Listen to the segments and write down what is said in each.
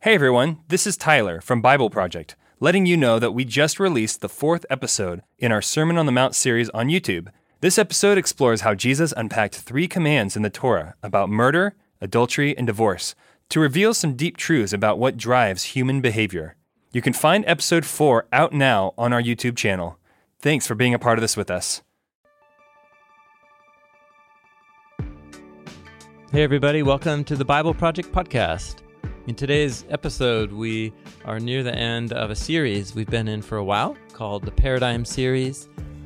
Hey everyone, this is Tyler from Bible Project, letting you know that we just released the 4th episode in our Sermon on the Mount series on YouTube. This episode explores how Jesus unpacked 3 commands in the Torah about murder, adultery, and divorce to reveal some deep truths about what drives human behavior. You can find episode 4 out now on our YouTube channel. Thanks for being a part of this with us. Hey everybody, welcome to the Bible Project podcast. In today's episode, we are near the end of a series we've been in for a while called the Paradigm Series.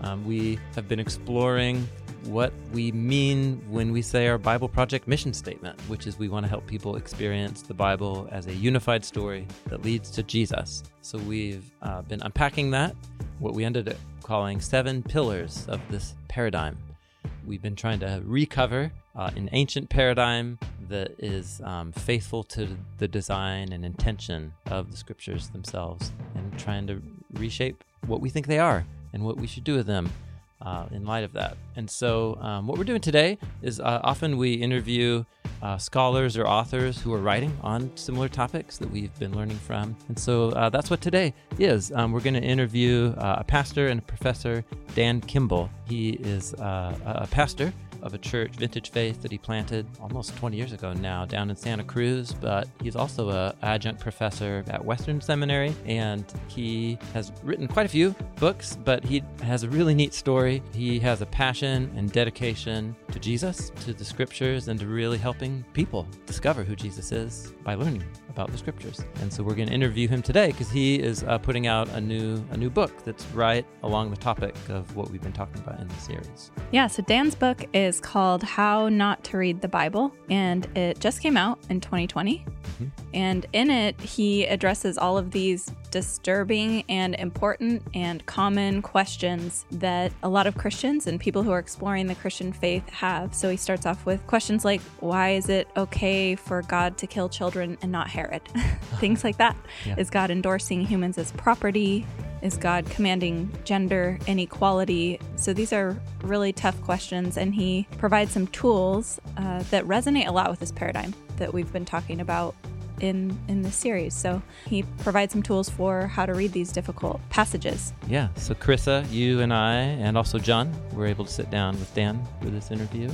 We have been exploring what we mean when we say our Bible Project mission statement, which is we want to help people experience the Bible as a unified story that leads to Jesus. So we've been unpacking that, what we ended up calling 7 pillars of this paradigm. We've been trying to recover an ancient paradigm that is faithful to the design and intention of the scriptures themselves, and trying to reshape what we think they are and what we should do with them in light of that. And so what we're doing today is often we interview scholars or authors who are writing on similar topics that we've been learning from. And so that's what today is. We're going to interview a pastor and a professor, Dan Kimball. He is a pastor of a church, Vintage Faith, that he planted almost 20 years ago now down in Santa Cruz, but he's also an adjunct professor at Western Seminary, and he has written quite a few books, but he has a really neat story. He has a passion and dedication to Jesus, to the scriptures, and to really helping people discover who Jesus is by learning about the scriptures. And so we're going to interview him today because he is putting out a new book that's right along the topic of what we've been talking about in the series. Yeah, so Dan's book is called How Not to Read the Bible, and it just came out in 2020. Mm-hmm. And in it, he addresses all of these disturbing and important and common questions that a lot of Christians and people who are exploring the Christian faith have. So he starts off with questions like, why is it okay for God to kill children and not Herod? Things like that. Yeah. Is God endorsing humans as property? Is God commanding gender inequality? So these are really tough questions, and he provides some tools that resonate a lot with this paradigm that we've been talking about in this series. So he provides some tools for how to read these difficult passages. Yeah, so Carissa, you and I, and also John, were able to sit down with Dan for this interview.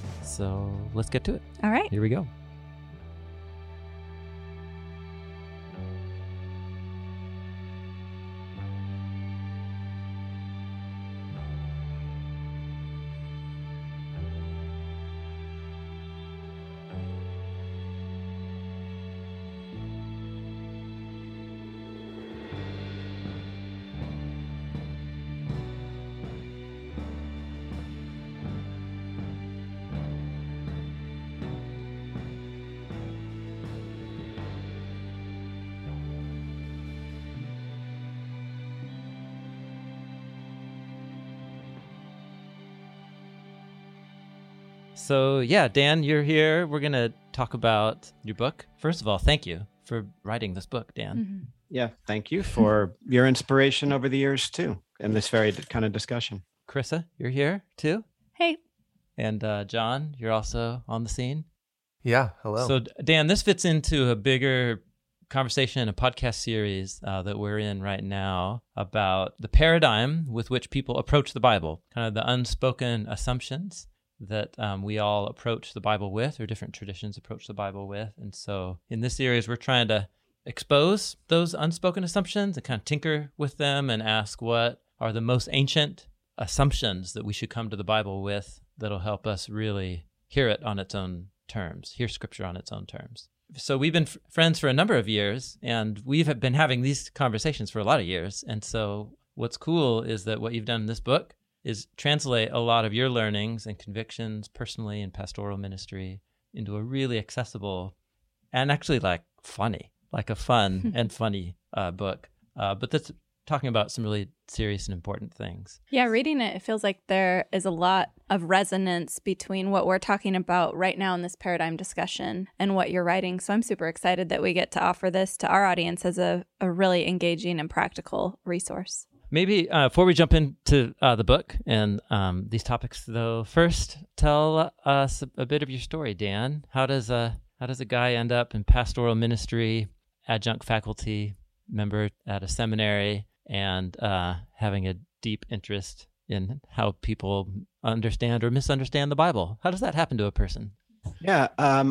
So let's get to it. All right. Here we go. So yeah, Dan, you're here. We're going to talk about your book. First of all, thank you for writing this book, Dan. Mm-hmm. Yeah, thank you for your inspiration over the years too, in this very kind of discussion. Carissa, you're here too. Hey. And John, you're also on the scene. Yeah, hello. So Dan, this fits into a bigger conversation, a podcast series that we're in right now about the paradigm with which people approach the Bible, kind of the unspoken assumptions that we all approach the Bible with, or different traditions approach the Bible with. And so in this series, we're trying to expose those unspoken assumptions and kind of tinker with them and ask what are the most ancient assumptions that we should come to the Bible with that'll help us really hear it on its own terms, hear Scripture on its own terms. So we've been friends for a number of years, and we've been having these conversations for a lot of years. And so what's cool is that what you've done in this book is translate a lot of your learnings and convictions personally in pastoral ministry into a really accessible and actually like a fun and funny book. But that's talking about some really serious and important things. Yeah, reading it feels like there is a lot of resonance between what we're talking about right now in this paradigm discussion and what you're writing. So I'm super excited that we get to offer this to our audience as a really engaging and practical resource. Maybe before we jump into the book and these topics, though, first tell us a bit of your story, Dan. How does a guy end up in pastoral ministry adjunct faculty member at a seminary and having a deep interest in how people understand or misunderstand the Bible. How does that happen to a person? Yeah,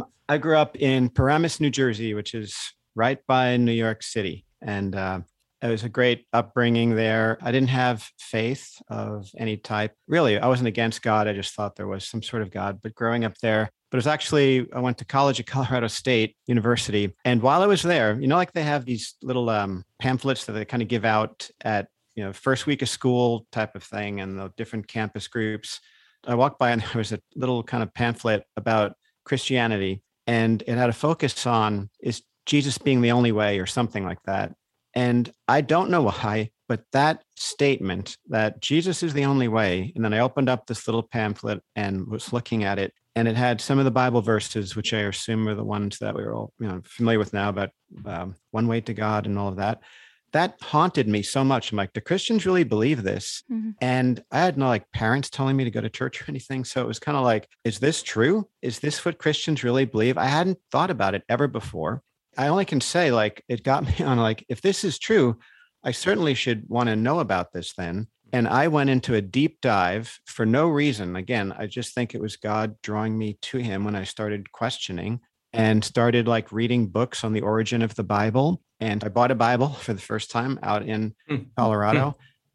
I grew up in Paramus, New Jersey, which is right by New York City. And it was a great upbringing there. I didn't have faith of any type. Really, I wasn't against God. I just thought there was some sort of God. But growing up there, but it was actually, I went to college at Colorado State University. And while I was there, like they have these little pamphlets that they kind of give out at, first week of school type of thing and the different campus groups. I walked by and there was a little kind of pamphlet about Christianity. And it had a focus on, is Jesus being the only way or something like that. And I don't know why, but that statement that Jesus is the only way. And then I opened up this little pamphlet and was looking at it. And it had some of the Bible verses, which I assume are the ones that we were all familiar with now about one way to God and all of that. That haunted me so much. I'm like, do Christians really believe this? Mm-hmm. And I had no parents telling me to go to church or anything. So it was kind of like, is this true? Is this what Christians really believe? I hadn't thought about it ever before. I only can say it got me on if this is true, I certainly should want to know about this then. And I went into a deep dive for no reason. Again, I just think it was God drawing me to him when I started questioning and started reading books on the origin of the Bible. And I bought a Bible for the first time out in Colorado.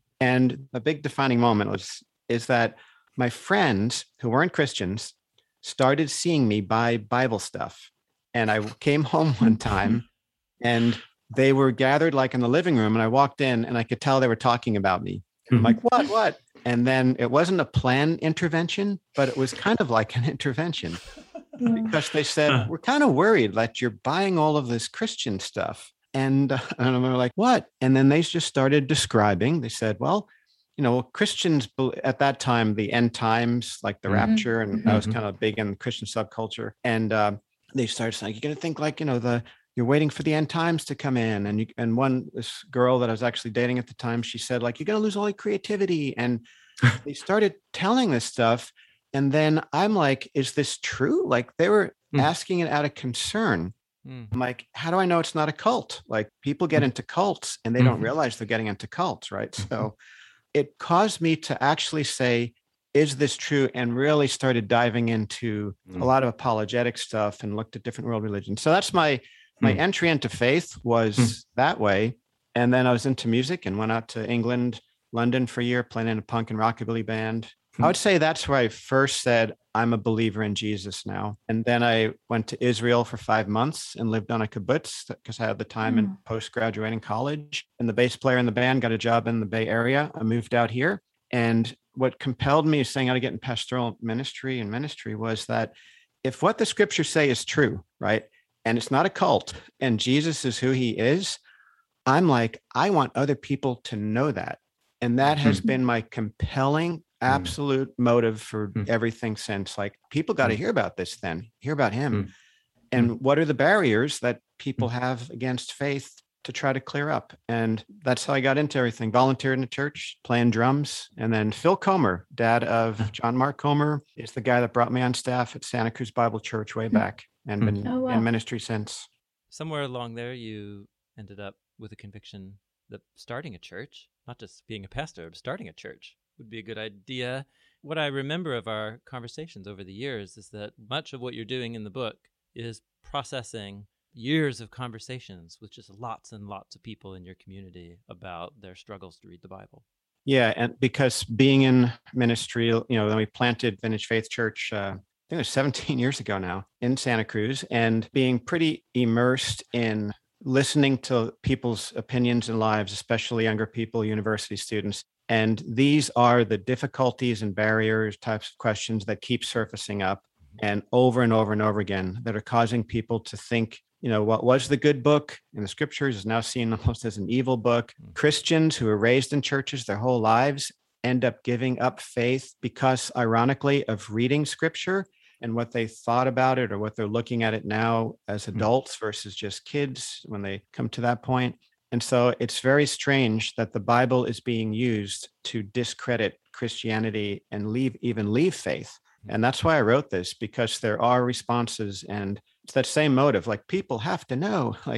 And a big defining moment is that my friends who weren't Christians started seeing me buy Bible stuff. And I came home one time and they were gathered in the living room, and I walked in and I could tell they were talking about me. I'm like, what? And then it wasn't a planned intervention, but it was kind of like an intervention because they said, we're kind of worried that you're buying all of this Christian stuff. And I'm like, what? And then they just started describing. They said, well, Christians at that time, the end times, the rapture, and I was kind of big in Christian subculture. And they started saying, you're going to think you're waiting for the end times to come in. And this girl that I was actually dating at the time, she said, you're going to lose all your creativity. And they started telling this stuff. And then I'm like, is this true? They were asking it out of concern. I'm like, how do I know it's not a cult? People get into cults and they don't realize they're getting into cults, right? So it caused me to actually say, is this true? And really started diving into a lot of apologetic stuff and looked at different world religions. So that's my entry into faith was that way. And then I was into music and went out to England, London for a year, playing in a punk and rockabilly band. I would say that's where I first said, I'm a believer in Jesus now. And then I went to Israel for 5 months and lived on a kibbutz because I had the time in post-graduating college. And the bass player in the band got a job in the Bay Area. I moved out here. And what compelled me saying how to get in pastoral ministry was that if what the scriptures say is true, right? And it's not a cult and Jesus is who he is, I'm like, I want other people to know that. And that has been my compelling, absolute motive for everything since. People got to hear about this then, hear about him. And what are the barriers that people have against faith to try to clear up? And that's how I got into everything. Volunteered in the church, playing drums. And then Phil Comer, dad of John Mark Comer, is the guy that brought me on staff at Santa Cruz Bible Church way back and been in ministry since. Somewhere along there, you ended up with a conviction that starting a church, not just being a pastor, but starting a church would be a good idea. What I remember of our conversations over the years is that much of what you're doing in the book is processing years of conversations with just lots and lots of people in your community about their struggles to read the Bible. Yeah, and because being in ministry, when we planted Vintage Faith Church, I think it was 17 years ago now in Santa Cruz, and being pretty immersed in listening to people's opinions and lives, especially younger people, university students. And these are the difficulties and barriers, types of questions that keep surfacing up and over and again that are causing people to think, what was the good book in the scriptures is now seen almost as an evil book. Christians who were raised in churches their whole lives end up giving up faith because, ironically, of reading scripture and what they thought about it or what they're looking at it now as adults versus just kids when they come to that point. And so it's very strange that the Bible is being used to discredit Christianity and leave faith. And that's why I wrote this, because there are responses, and it's that same motive. People have to know,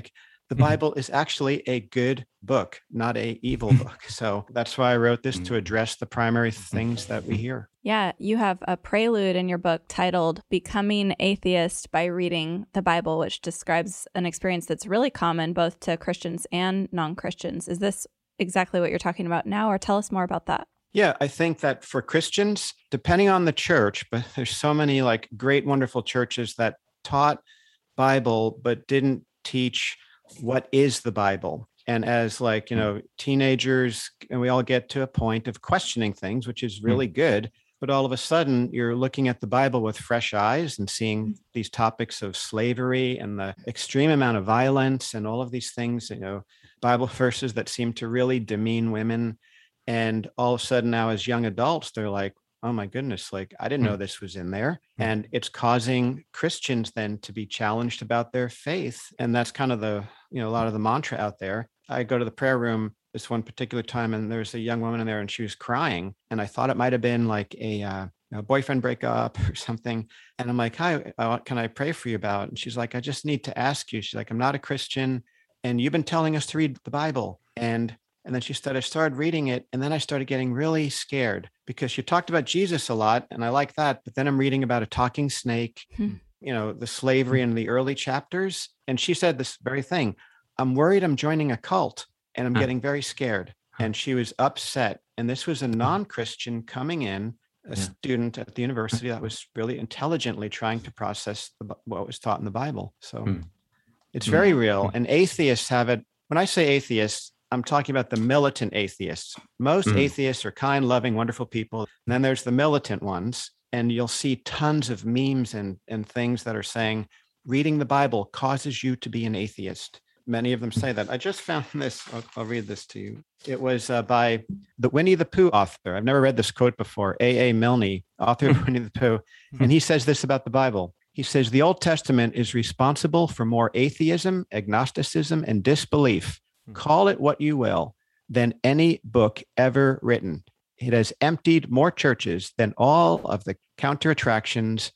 the Bible is actually a good book, not a evil book. So that's why I wrote this, to address the primary things that we hear. Yeah, you have a prelude in your book titled Becoming Atheist by Reading the Bible, which describes an experience that's really common both to Christians and non-Christians. Is this exactly what you're talking about now, or tell us more about that? Yeah, I think that for Christians, depending on the church, but there's so many like great, wonderful churches that taught Bible, but didn't teach what is the Bible. And as like, teenagers, and we all get to a point of questioning things, which is really good. But all of a sudden, you're looking at the Bible with fresh eyes and seeing these topics of slavery and the extreme amount of violence and all of these things, Bible verses that seem to really demean women. And all of a sudden now, as young adults, they're like, oh my goodness, like I didn't know this was in there. And it's causing Christians then to be challenged about their faith. And that's kind of a lot of the mantra out there. I go to the prayer room this one particular time, and there's a young woman in there and she was crying. And I thought it might've been like a boyfriend breakup or something. And I'm like, hi, what can I pray for you about? And she's like, I just need to ask you. She's like, I'm not a Christian, and you've been telling us to read the Bible. And then she started reading it. And then I started getting really scared because she talked about Jesus a lot. And I like that. But then I'm reading about a talking snake, the slavery in the early chapters. And she said this very thing. I'm worried I'm joining a cult and I'm getting very scared. And she was upset. And this was a non-Christian coming in, a student at the university that was really intelligently trying to process what was taught in the Bible. So it's very real. And atheists have it. When I say atheists, I'm talking about the militant atheists. Most atheists are kind, loving, wonderful people. And then there's the militant ones. And you'll see tons of memes and things that are saying, reading the Bible causes you to be an atheist. Many of them say that. I just found this. I'll read this to you. It was by the Winnie the Pooh author. I've never read this quote before. A. Milne, author of Winnie the Pooh. And he says this about the Bible. He says, the Old Testament is responsible for more atheism, agnosticism, and disbelief. Call it what you will, than any book ever written. It has emptied more churches than all of the counter attractions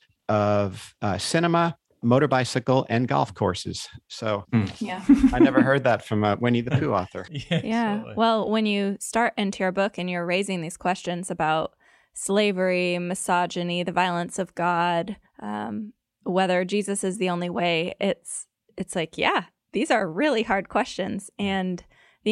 of cinema, motor bicycle, and golf courses. So I never heard that from a Winnie the Pooh author. Yeah. Totally. Well, when you start into your book and you're raising these questions about slavery, misogyny, the violence of God, whether Jesus is the only way, it's like, these are really hard questions, and the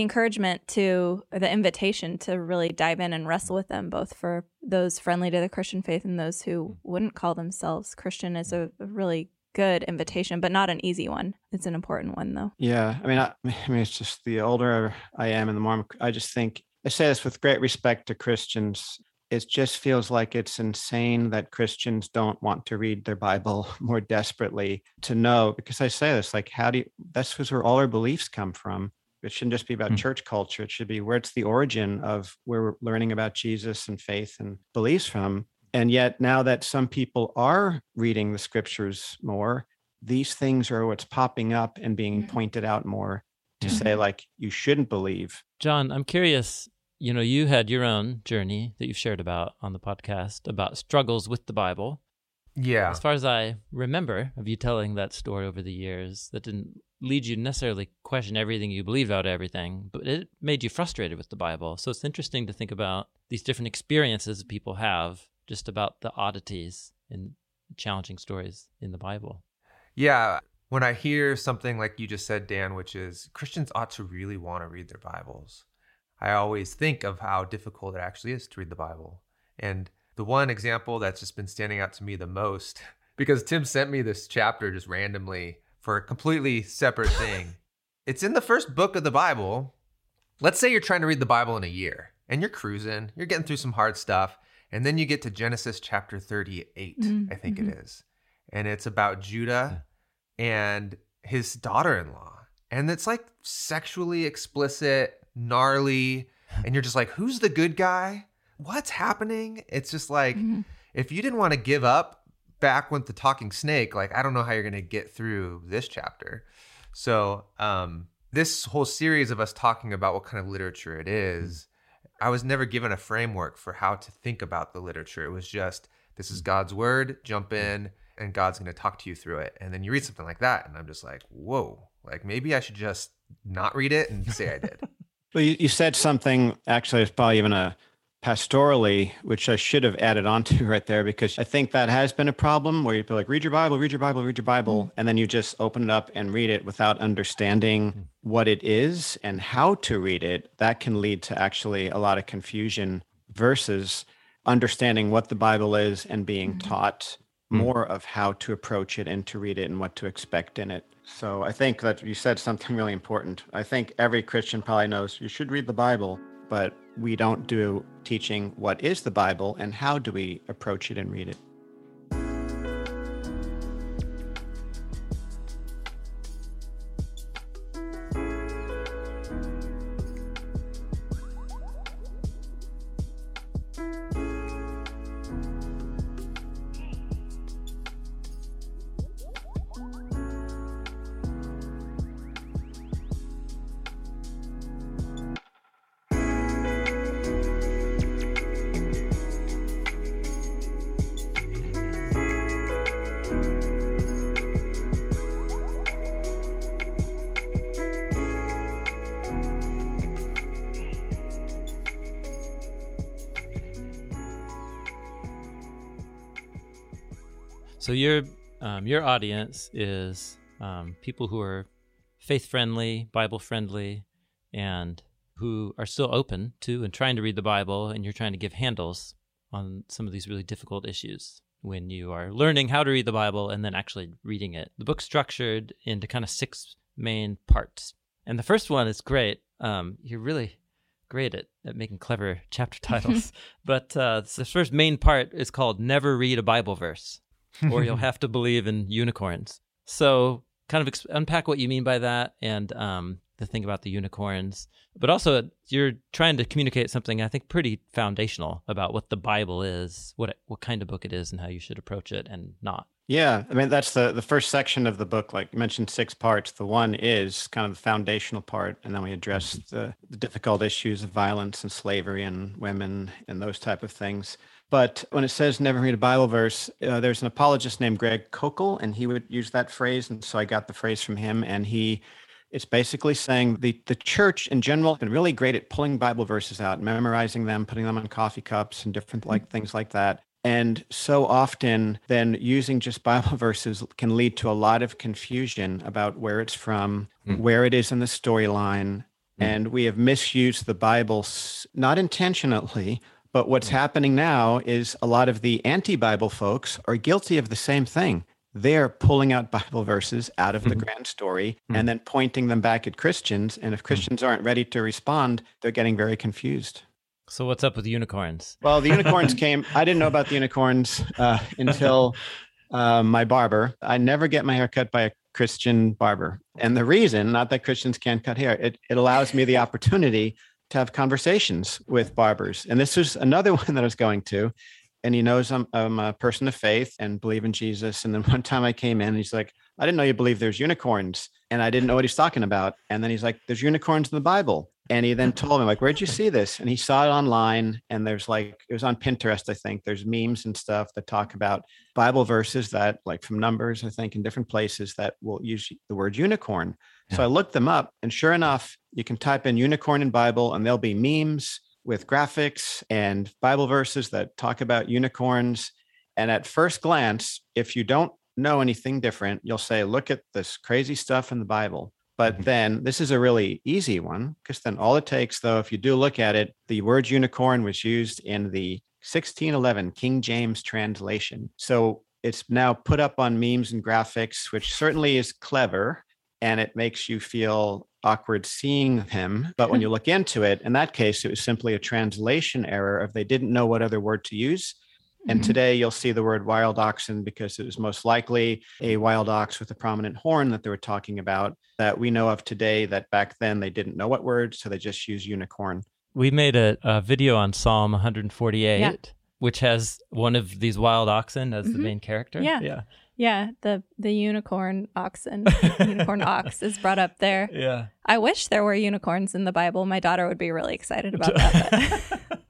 invitation to really dive in and wrestle with them, both for those friendly to the Christian faith and those who wouldn't call themselves Christian, is a really good invitation, but not an easy one. It's an important one, though. Yeah. I mean, it's just the older I am and the more I just think, I say this with great respect to Christians. It just feels like it's insane that Christians don't want to read their Bible more desperately to know, because I say this, like, that's where all our beliefs come from. It shouldn't just be about church culture. It should be where it's the origin of where we're learning about Jesus and faith and beliefs from. And yet now that some people are reading the scriptures more, these things are what's popping up and being pointed out more to say, like, you shouldn't believe. John, I'm curious, you had your own journey that you've shared about on the podcast about struggles with the Bible. Yeah. As far as I remember of you telling that story over the years, that didn't lead you to necessarily question everything you believe about everything, but it made you frustrated with the Bible. So it's interesting to think about these different experiences people have just about the oddities and challenging stories in the Bible. Yeah. When I hear something like you just said, Dan, which is Christians ought to really want to read their Bibles, I always think of how difficult it actually is to read the Bible. And the one example that's just been standing out to me the most, because Tim sent me this chapter just randomly for a completely separate thing. It's in the first book of the Bible. Let's say you're trying to read the Bible in a year and you're cruising, you're getting through some hard stuff. And then you get to Genesis chapter 38, I think it is. And it's about Judah and his daughter-in-law. And it's like sexually explicit, gnarly. And you're just like, who's the good guy? What's happening? It's just like, if you didn't want to give up back with the talking snake, like, I don't know how you're going to get through this chapter. So this whole series of us talking about what kind of literature it is, I was never given a framework for how to think about the literature. It was just, this is God's word, jump in, and God's going to talk to you through it. And then you read something like that, and I'm just like, whoa, Like maybe I should just not read it and say I did. Well, you said something, actually, it's probably even a pastorally, which I should have added on to right there, because I think that has been a problem where you'd be like, read your Bible, read your Bible, read your Bible. And then you just open it up and read it without understanding what it is and how to read it. That can lead to actually a lot of confusion versus understanding what the Bible is and being taught more of how to approach it and to read it and what to expect in it. So I think that you said something really important. I think every Christian probably knows you should read the Bible, but we don't do teaching what is the Bible and how do we approach it and read it. So your audience is people who are faith-friendly, Bible-friendly, and who are still open to and trying to read the Bible, and you're trying to give handles on some of these really difficult issues when you are learning how to read the Bible and then actually reading it. The book's structured into kind of 6 main parts. And the first one is great. You're really great at making clever chapter titles. But the first main part is called Never Read a Bible Verse, or you'll have to believe in unicorns. So kind of unpack what you mean by that and the thing about the unicorns. But also, you're trying to communicate something, I think, pretty foundational about what the Bible is, what kind of book it is, and how you should approach it and not. Yeah, I mean, that's the first section of the book, like you mentioned, 6 parts. The one is kind of the foundational part, and then we address the difficult issues of violence and slavery and women and those type of things. But when it says never read a Bible verse, there's an apologist named Greg Koukl, and he would use that phrase. And so I got the phrase from him, and it's basically saying the church in general has been really great at pulling Bible verses out, memorizing them, putting them on coffee cups and different things like that. And so often then using just Bible verses can lead to a lot of confusion about where it's from, where it is in the storyline. And we have misused the Bible, not intentionally, but what's happening now is a lot of the anti-Bible folks are guilty of the same thing. They're pulling out Bible verses out of the grand story and then pointing them back at Christians. And if Christians aren't ready to respond, they're getting very confused. So what's up with unicorns? Well, the unicorns came. I didn't know about the unicorns until my barber. I never get my hair cut by a Christian barber. And the reason, not that Christians can't cut hair, it allows me the opportunity to have conversations with barbers. And this was another one that I was going to. And he knows I'm a person of faith and believe in Jesus. And then one time I came in and he's like, I didn't know you believe there's unicorns. And I didn't know what he's talking about. And then he's like, there's unicorns in the Bible. And he then told me, like, where'd you see this? And he saw it online. And there's it was on Pinterest, I think. There's memes and stuff that talk about Bible verses that, like from Numbers, I think, in different places that will use the word unicorn. Yeah. So I looked them up. And sure enough, you can type in unicorn in Bible and there'll be memes with graphics and Bible verses that talk about unicorns. And at first glance, if you don't know anything different, you'll say, look at this crazy stuff in the Bible. But then this is a really easy one, because then all it takes, though, if you do look at it, the word unicorn was used in the 1611 King James translation. So it's now put up on memes and graphics, which certainly is clever, and it makes you feel awkward seeing him. But when you look into it, in that case, it was simply a translation error of they didn't know what other word to use. And today you'll see the word wild oxen because it was most likely a wild ox with a prominent horn that they were talking about that we know of today, that back then they didn't know what word, so they just used unicorn. We made a video on Psalm 148, which has one of these wild oxen as the main character. Yeah, the unicorn oxen, unicorn ox is brought up there. Yeah. I wish there were unicorns in the Bible. My daughter would be really excited about that.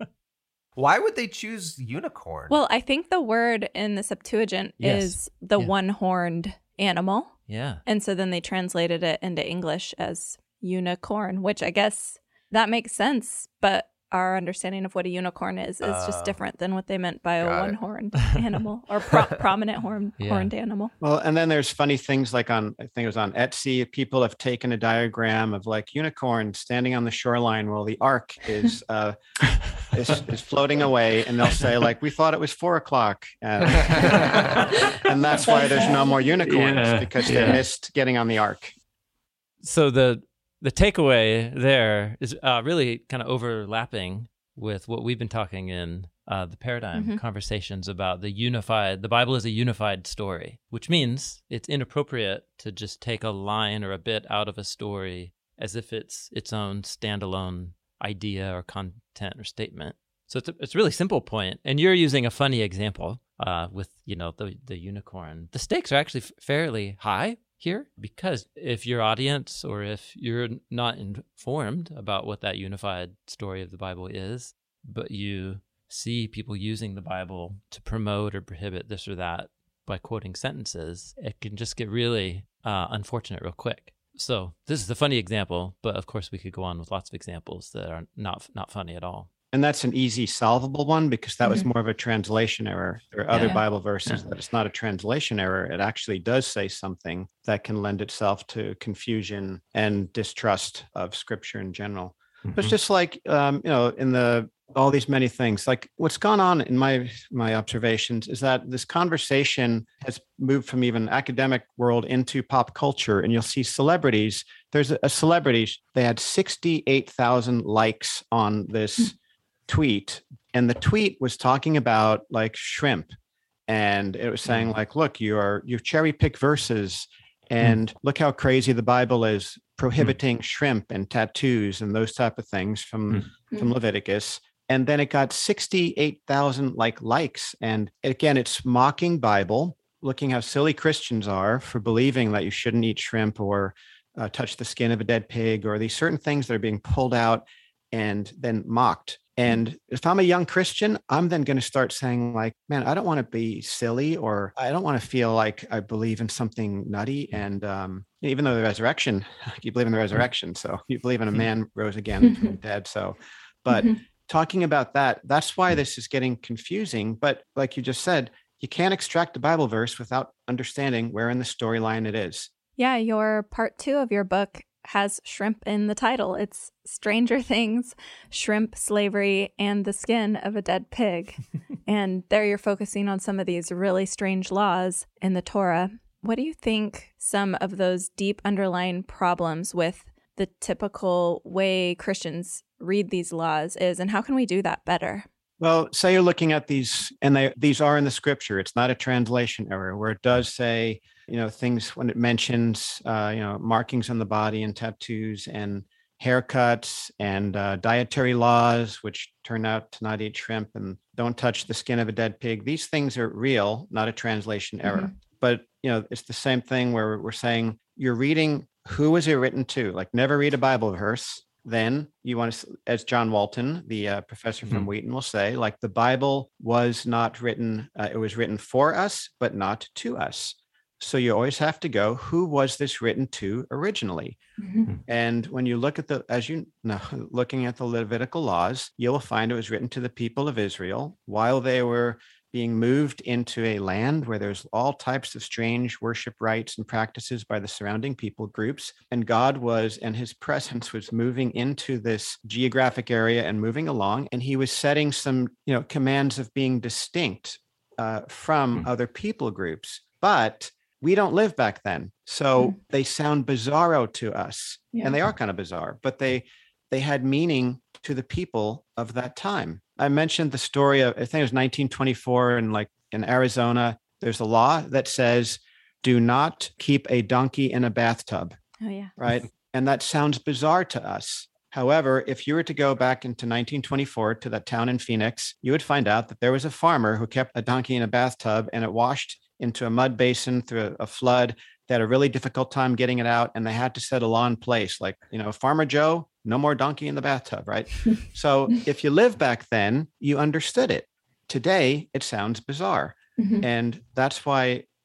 Why would they choose unicorn? Well, I think the word in the Septuagint is the one-horned animal. Yeah. And so then they translated it into English as unicorn, which I guess that makes sense. But our understanding of what a unicorn is just different than what they meant by a got it. one-horned animal or prominent horned animal. Well, and then there's funny things like I think it was on Etsy, people have taken a diagram of like unicorns standing on the shoreline while the ark is floating away, and they'll say like, we thought it was 4:00. And that's why there's no more unicorns, because they missed getting on the ark. So the takeaway there is really kind of overlapping with what we've been talking in the paradigm conversations about the Bible is a unified story, which means it's inappropriate to just take a line or a bit out of a story as if it's its own standalone idea or content or statement. So it's a really simple point. And you're using a funny example with, the unicorn. The stakes are actually fairly high here, because if your audience or if you're not informed about what that unified story of the Bible is, but you see people using the Bible to promote or prohibit this or that by quoting sentences, it can just get really unfortunate real quick. So this is the funny example, but of course we could go on with lots of examples that are not funny at all. And that's an easy solvable one, because that was more of a translation error. There are other Bible verses that it's not a translation error. It actually does say something that can lend itself to confusion and distrust of Scripture in general. But it's just like, in all these many things, like what's gone on in my observations is that this conversation has moved from even academic world into pop culture, and you'll see celebrities. There's a celebrity, they had 68,000 likes on this tweet, and the tweet was talking about like shrimp, and it was saying like, look, you cherry pick verses, and look how crazy the Bible is prohibiting shrimp and tattoos and those type of things from Leviticus. And then it got 68,000 likes, and again, it's mocking Bible, looking how silly Christians are for believing that you shouldn't eat shrimp or touch the skin of a dead pig, or these certain things that are being pulled out and then mocked. And if I'm a young Christian, I'm then going to start saying like, man, I don't want to be silly, or I don't want to feel like I believe in something nutty. And even though the resurrection, you believe in the resurrection. So you believe in a man rose again from the dead. So, but talking about that, that's why this is getting confusing. But like you just said, you can't extract a Bible verse without understanding where in the storyline it is. Yeah, your part 2 of your book has shrimp in the title. It's Stranger Things, Shrimp, Slavery, and the Skin of a Dead Pig. And there you're focusing on some of these really strange laws in the Torah. What do you think some of those deep underlying problems with the typical way Christians read these laws is, and how can we do that better? Well, say you're looking at these, and these are in the Scripture. It's not a translation error, where it does say, things when it mentions, markings on the body and tattoos and haircuts and dietary laws, which turn out to not eat shrimp and don't touch the skin of a dead pig. These things are real, not a translation error. But, it's the same thing where we're saying you're reading, who is it written to? Like, never read a Bible verse. Then you want to, as John Walton, the professor from Wheaton, will say, like, the Bible was not written, it was written for us, but not to us. So you always have to go, who was this written to originally? And when you look at looking at the Levitical laws, you'll find it was written to the people of Israel while they were being moved into a land where there's all types of strange worship rites and practices by the surrounding people groups. And God and his presence was moving into this geographic area and moving along. And he was setting some, commands of being distinct from other people groups. But we don't live back then. So they sound bizarro to us. And they are kind of bizarre, but they had meaning to the people of that time. I mentioned the story of, I think it was 1924, and like in Arizona, there's a law that says, do not keep a donkey in a bathtub. Oh, yeah. Right. And that sounds bizarre to us. However, if you were to go back into 1924 to that town in Phoenix, you would find out that there was a farmer who kept a donkey in a bathtub, and it washed into a mud basin through a flood. They had a really difficult time getting it out, and they had to set a law in place. Like, Farmer Joe, no more donkey in the bathtub, right? So if you live back then, you understood it. Today, it sounds bizarre. And that's why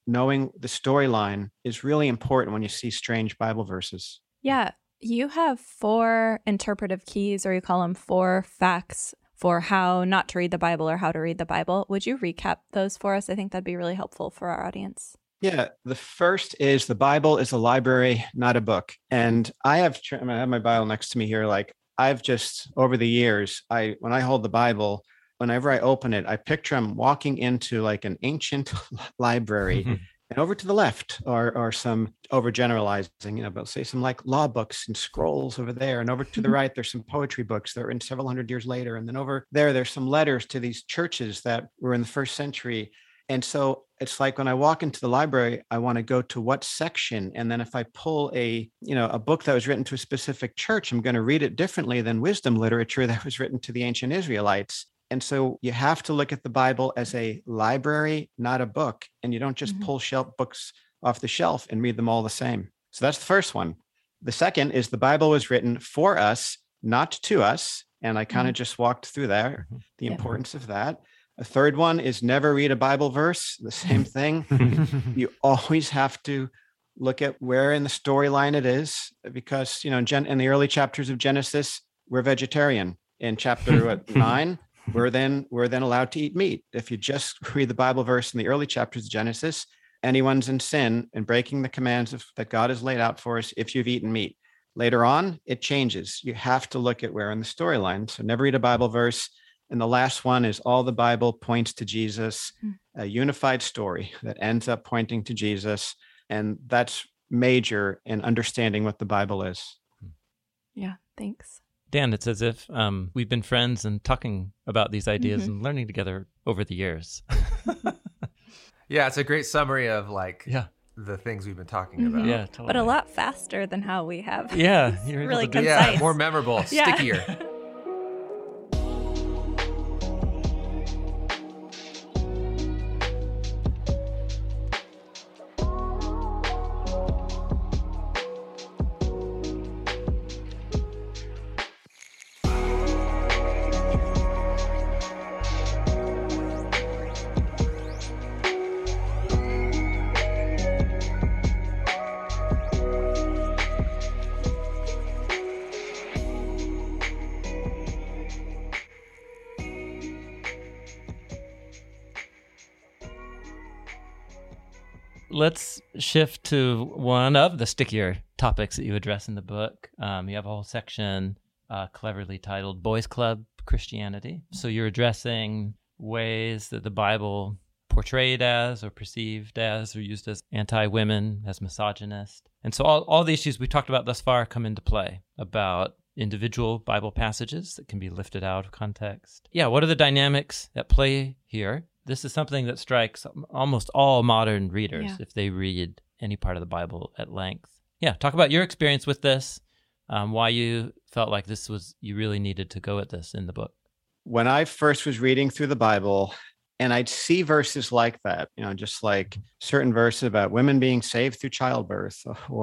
knowing the storyline is really important when you see strange Bible verses. Yeah. You have 4 interpretive keys, or you call them 4 facts for how not to read the Bible or how to read the Bible. Would you recap those for us? I think that'd be really helpful for our audience. Yeah, the first is the Bible is a library, not a book. And I have my Bible next to me here. Like I've just over the years, when I hold the Bible, whenever I open it, I picture I'm walking into like an ancient library and over to the left or some overgeneralizing, but say some like law books and scrolls over there. And over to the right, there's some poetry books that are in several hundred years later. And then over there, there's some letters to these churches that were in the first century. And so it's like when I walk into the library, I want to go to what section. And then if I pull a book that was written to a specific church, I'm going to read it differently than wisdom literature that was written to the ancient Israelites. And so you have to look at the Bible as a library, not a book. And you don't just pull books off the shelf and read them all the same. So that's the first one. The second is the Bible was written for us, not to us. And I kind of just walked through there, the importance of that. A third one is never read a Bible verse. The same thing. You always have to look at where in the storyline it is, because, in the early chapters of Genesis, we're vegetarian. In chapter 9, we're then allowed to eat meat. If you just read the Bible verse in the early chapters of Genesis, anyone's in sin and breaking the commands that God has laid out for us if you've eaten meat. Later on, it changes. You have to look at where in the storyline. So never read a Bible verse. And the last one is all the Bible points to Jesus, a unified story that ends up pointing to Jesus. And that's major in understanding what the Bible is. Yeah, thanks. Dan, it's as if we've been friends and talking about these ideas and learning together over the years. Yeah, it's a great summary of the things we've been talking about. Yeah, totally. But a lot faster than how we have. Yeah, you're really able to concise. Yeah, more memorable, stickier. Let's shift to one of the stickier topics that you address in the book. You have a whole section cleverly titled Boys Club Christianity. So you're addressing ways that the Bible portrayed as or perceived as or used as anti-women, as misogynist. And so all the issues we talked about thus far come into play about individual Bible passages that can be lifted out of context. Yeah, what are the dynamics at play here? This is something that strikes almost all modern readers if they read any part of the Bible at length. Yeah, talk about your experience with this, why you felt like you really needed to go at this in the book. When I first was reading through the Bible, and I'd see verses like that, just like certain verses about women being saved through childbirth,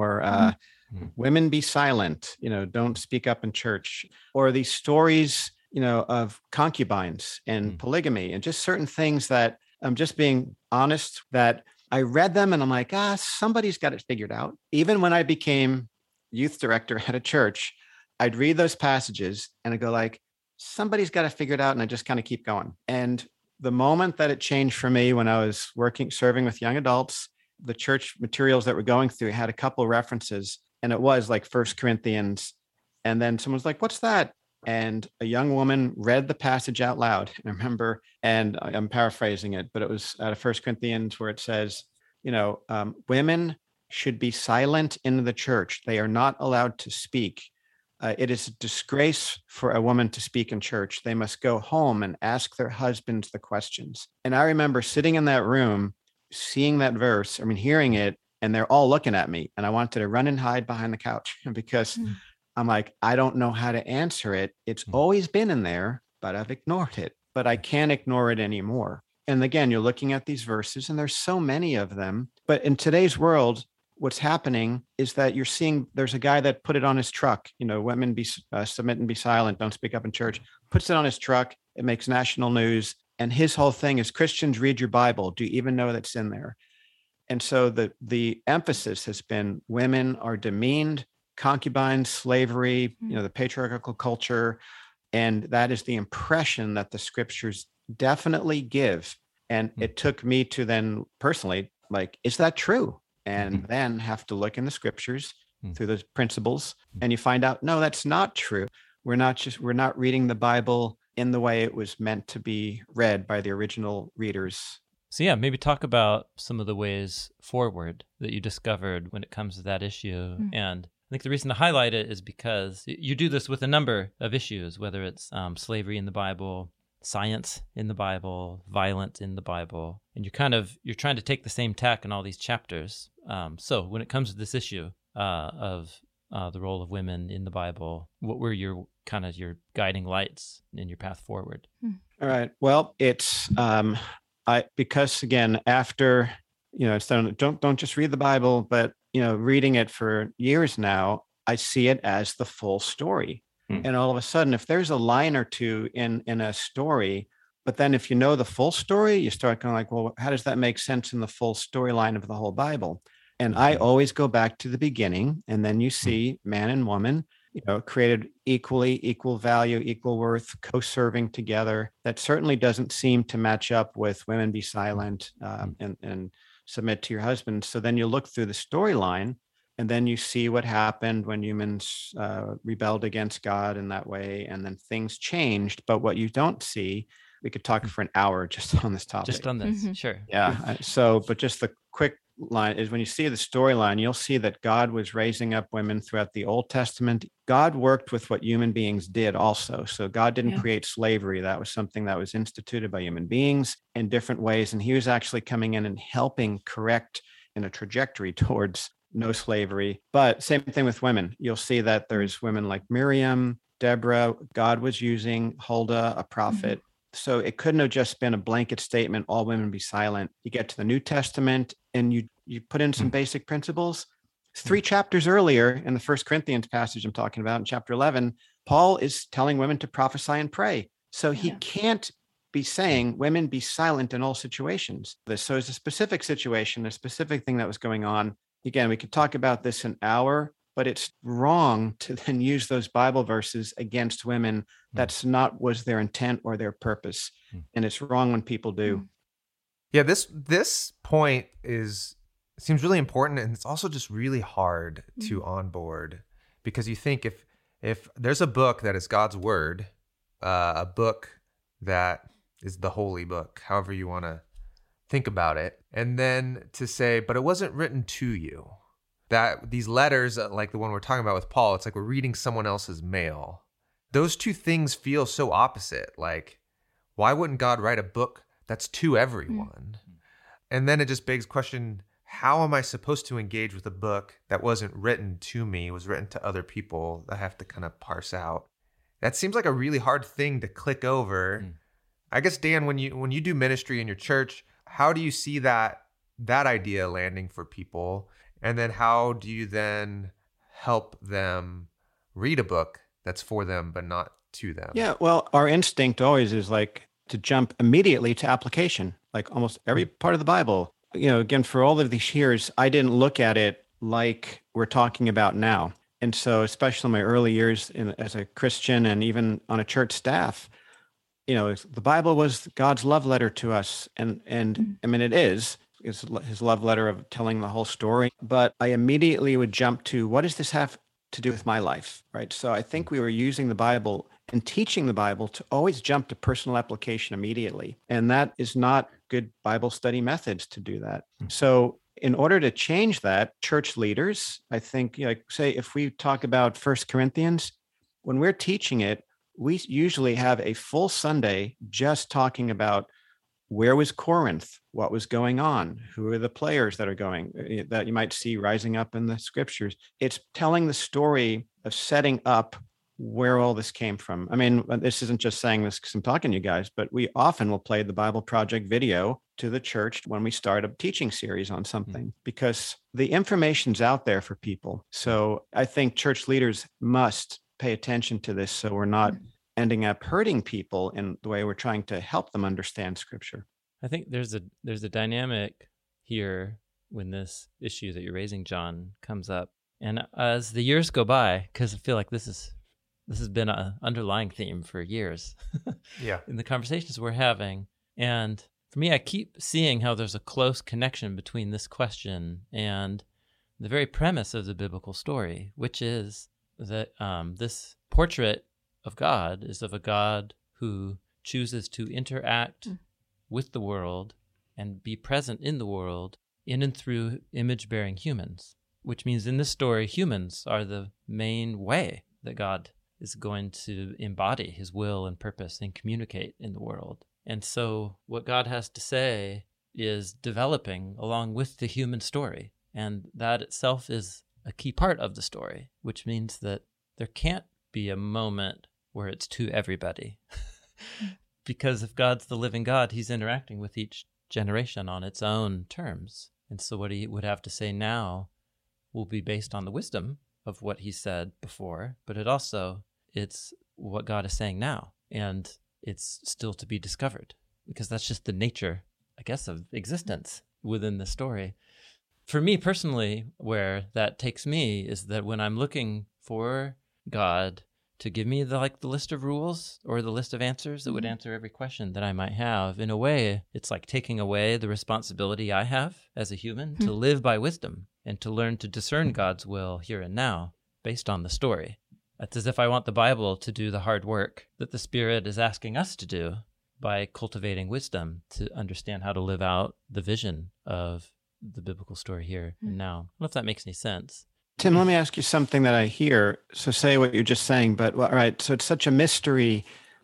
or women be silent, don't speak up in church, or these stories of concubines and polygamy and just certain things that I'm just being honest that I read them and I'm like, somebody's got it figured out. Even when I became youth director at a church, I'd read those passages and I go like, somebody's got it figured out. And I just kind of keep going. And the moment that it changed for me when I was serving with young adults, the church materials that we're going through had a couple of references and it was like 1 Corinthians. And then someone's like, what's that? And a young woman read the passage out loud. And I remember, and I'm paraphrasing it, but it was out of 1 Corinthians where it says, women should be silent in the church. They are not allowed to speak. It is a disgrace for a woman to speak in church. They must go home and ask their husbands the questions. And I remember sitting in that room, seeing that verse, hearing it, and they're all looking at me. And I wanted to run and hide behind the couch because I'm like, I don't know how to answer it. It's always been in there, but I've ignored it. But I can't ignore it anymore. And again, you're looking at these verses and there's so many of them. But in today's world, what's happening is that you're seeing there's a guy that put it on his truck, women be submit and be silent, don't speak up in church, puts it on his truck. It makes national news. And his whole thing is Christians, read your Bible. Do you even know that's in there? And so the emphasis has been women are demeaned, concubines, slavery, the patriarchal culture. And that is the impression that the scriptures definitely give. And it took me to then personally, like, is that true? And then have to look in the scriptures through those principles, and you find out, no, that's not true. We're not reading the Bible in the way it was meant to be read by the original readers. So yeah, maybe talk about some of the ways forward that you discovered when it comes to that issue. And I think the reason to highlight it is because you do this with a number of issues, whether it's slavery in the Bible, science in the Bible, violence in the Bible, and you're trying to take the same tack in all these chapters. So when it comes to this issue of the role of women in the Bible, what were your guiding lights in your path forward? All right. Well, it's because again, after it's don't just read the Bible, but reading it for years now, I see it as the full story. And all of a sudden, if there's a line or two in a story, but then if you know the full story, you start going like, well, how does that make sense in the full storyline of the whole Bible? And I always go back to the beginning, and then you see man and woman, created equally, equal value, equal worth, co-serving together. That certainly doesn't seem to match up with women be silent and submit to your husband. So then you look through the storyline, and then you see what happened when humans rebelled against God in that way, and then things changed. But what you don't see, we could talk for an hour just on this topic. Just on this, sure. Yeah. But just the quick line is when you see the storyline, you'll see that God was raising up women throughout the Old Testament. God worked with what human beings did also. So God didn't create slavery. That was something that was instituted by human beings in different ways. And he was actually coming in and helping correct in a trajectory towards no slavery. But same thing with women. You'll see that there's women like Miriam, Deborah, God was using Huldah, a prophet. So it couldn't have just been a blanket statement, all women be silent. You get to the New Testament and you put in some basic principles. 3 chapters earlier in the 1 Corinthians passage I'm talking about in chapter 11, Paul is telling women to prophesy and pray. So he can't be saying women be silent in all situations. So it's a specific situation, a specific thing that was going on. Again, we could talk about this an hour, but it's wrong to then use those Bible verses against women. That's not was their intent or their purpose. And it's wrong when people do. Yeah, this point seems really important, and it's also just really hard to onboard, because you think if there's a book that is God's word, a book that is the holy book, however you want to think about it, and then to say, but it wasn't written to you. That these letters, like the one we're talking about with Paul, it's like we're reading someone else's mail. Those two things feel so opposite. Like, why wouldn't God write a book that's to everyone? And then it just begs the question, how am I supposed to engage with a book that wasn't written to me, was written to other people that I have to kind of parse out? That seems like a really hard thing to click over. I guess, Dan, when you do ministry in your church, how do you see that idea landing for people? And then how do you then help them read a book that's for them but not to them? Yeah, well, our instinct always is like to jump immediately to application, like almost every part of the Bible. Again, for all of these years, I didn't look at it like we're talking about now. And so, especially in my early years as a Christian and even on a church staff, the Bible was God's love letter to us. And I mean, it is his love letter of telling the whole story. But I immediately would jump to, what does this have to do with my life, right? So I think we were using the Bible and teaching the Bible to always jump to personal application immediately. And that is not good Bible study methods to do that. So in order to change that, church leaders, I think, say, if we talk about 1 Corinthians, when we're teaching it, we usually have a full Sunday just talking about where was Corinth, what was going on, who are the players that you might see rising up in the scriptures. It's telling the story of setting up where all this came from. I mean, this isn't just saying this because I'm talking to you guys, but we often will play the Bible Project video to the church when we start a teaching series on something, because the information's out there for people. So I think church leaders must pay attention to this so we're not ending up hurting people in the way we're trying to help them understand scripture. I think there's a dynamic here when this issue that you're raising, John, comes up. And as the years go by, because I feel like this has been an underlying theme for years Yeah. in the conversations we're having. And for me, I keep seeing how there's a close connection between this question and the very premise of the biblical story, which is that this portrait of God is of a God who chooses to interact with the world and be present in the world in and through image-bearing humans, which means in this story, humans are the main way that God is going to embody his will and purpose and communicate in the world. And so what God has to say is developing along with the human story. And that itself is a key part of the story, which means that there can't be a moment where it's to everybody. Because if God's the living God, he's interacting with each generation on its own terms. And so what he would have to say now will be based on the wisdom of what he said before, but it's what God is saying now. And it's still to be discovered, because that's just the nature, I guess, of existence within the story. For me personally, where that takes me is that when I'm looking for God to give me the list of rules or the list of answers that would answer every question that I might have, in a way, it's like taking away the responsibility I have as a human to live by wisdom and to learn to discern God's will here and now based on the story. It's as if I want the Bible to do the hard work that the Spirit is asking us to do by cultivating wisdom to understand how to live out the vision of the biblical story here and now. I don't know if that makes any sense. Tim, let me ask you something that I hear. So say what you're just saying, but all right, so it's such a mystery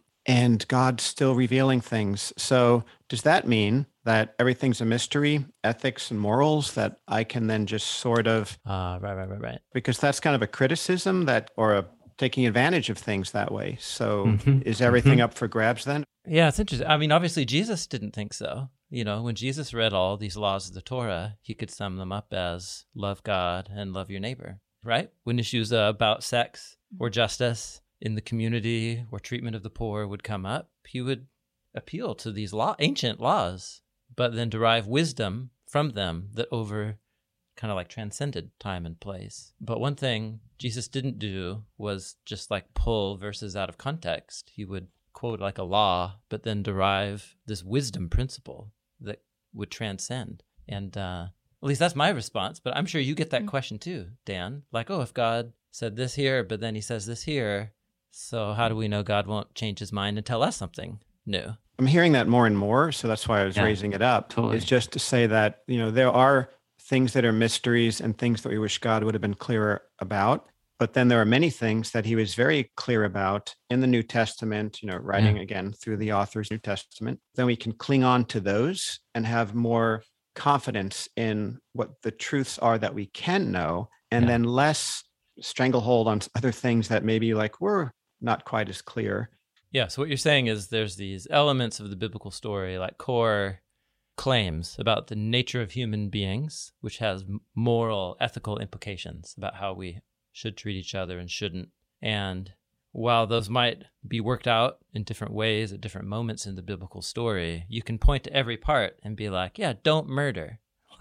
and God's still revealing things. So does that mean that everything's a mystery, ethics and morals, that I can then just sort of... Right. Because that's kind of a criticism taking advantage of things that way. So is everything up for grabs then? Yeah, it's interesting. I mean, obviously Jesus didn't think so. When Jesus read all these laws of the Torah, he could sum them up as love God and love your neighbor, right? When issues about sex or justice in the community or treatment of the poor would come up, he would appeal to these ancient laws, but then derive wisdom from them that kind of transcended time and place. But one thing Jesus didn't do was just pull verses out of context. He would quote a law, but then derive this wisdom principle that would transcend. And at least that's my response, but I'm sure you get that question too, Dan. If God said this here, but then he says this here, so how do we know God won't change his mind and tell us something new? I'm hearing that more and more, so that's why I was raising it up. Totally. It's just to say that, there are things that are mysteries and things that we wish God would have been clearer about. But then there are many things that he was very clear about in the New Testament, writing again through the author's New Testament. Then we can cling on to those and have more confidence in what the truths are that we can know, and then less stranglehold on other things that maybe were not quite as clear. Yeah, so what you're saying is there's these elements of the biblical story, core claims about the nature of human beings, which has moral, ethical implications about how we should treat each other and shouldn't. And while those might be worked out in different ways at different moments in the biblical story, you can point to every part and be don't murder.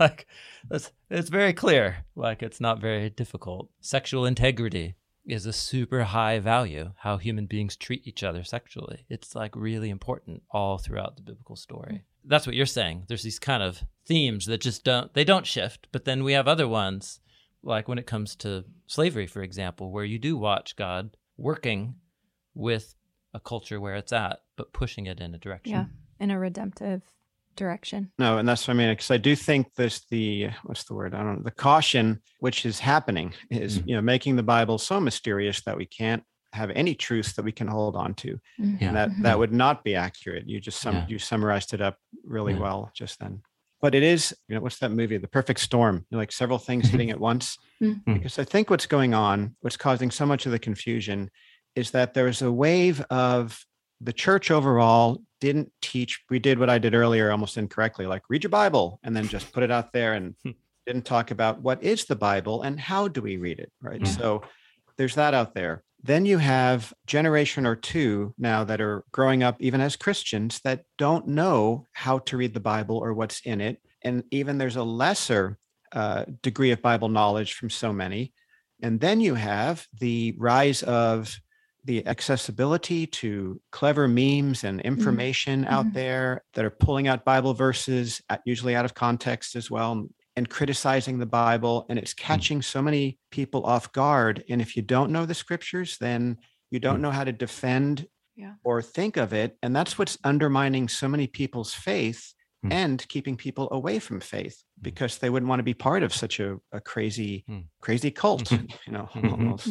It's very clear. It's not very difficult. Sexual integrity is a super high value, how human beings treat each other sexually. It's really important all throughout the biblical story. That's what you're saying. There's these kind of themes that just don't shift, but then we have other ones, when it comes to slavery, for example, where you do watch God working with a culture where it's at, but pushing it in a direction. Yeah, in a redemptive direction. No, and that's what I mean, because I do think the caution which is happening is, making the Bible so mysterious that we can't have any truths that we can hold on to. And that would not be accurate. You just you summarized it up really well just then. But it is, what's that movie, The Perfect Storm? Several things hitting at once. Because I think what's going on, what's causing so much of the confusion, is that there's a wave of the church overall didn't teach. We did what I did earlier almost incorrectly, read your Bible and then just put it out there, and didn't talk about what is the Bible and how do we read it, right? So there's that out there. Then you have generation or two now that are growing up even as Christians that don't know how to read the Bible or what's in it. And even there's a lesser degree of Bible knowledge from so many. And then you have the rise of the accessibility to clever memes and information out there that are pulling out Bible verses, usually out of context as well, and criticizing the Bible. And it's catching so many people off guard. And if you don't know the scriptures, then you don't know how to defend or think of it. And that's what's undermining so many people's faith and keeping people away from faith, because they wouldn't want to be part of such a crazy cult, almost.